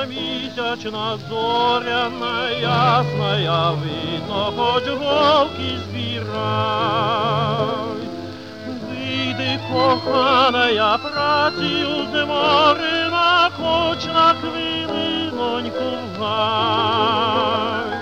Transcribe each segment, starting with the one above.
місячна зоряна, ясная, видно, хоч голки збирай. Вийди, коханая, працею зморена, хоч на хвилиноньку в гай.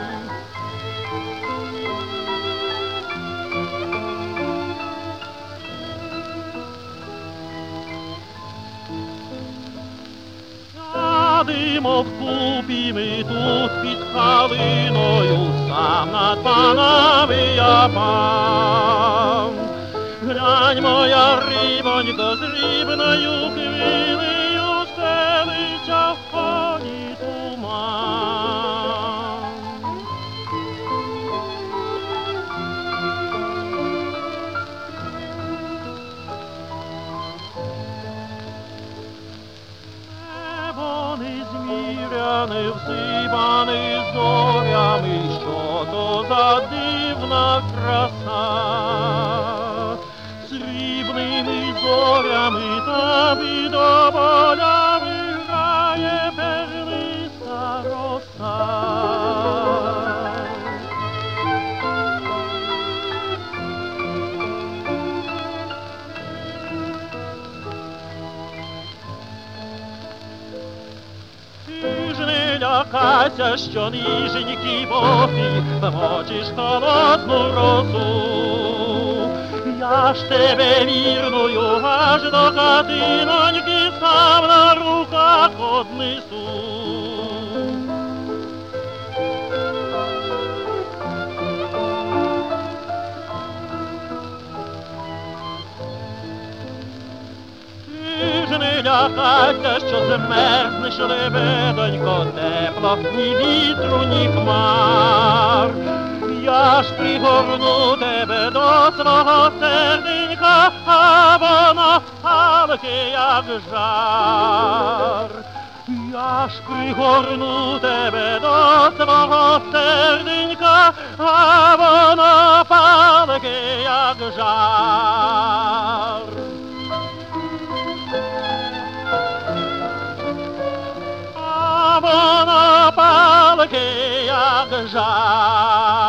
Сядемо вкупі ми тут під калиною, сам над панами я пан. Глянь, моя рибонько, з рибною хвилею стелиться в полі туман. Небо незміряне, всипане зорями, що то за дивна краса. Срібними зорями та бідоболями грає перлиста роса. Ти ж не лякайся, що ніженькі боки вмочиш холодну росу. Я ж тебе вірною аж до хатиноньки сам на руках однесу. Ти ж не лякайся, що змерзнеш, лебедонько, тепло, ні вітру, ні хмар. Я ж пригорну тебе до свого серденька, а воно палке, як жар. Я ж пригорну тебе до свого серденька, а воно палке, як жар. А воно палке, як жар.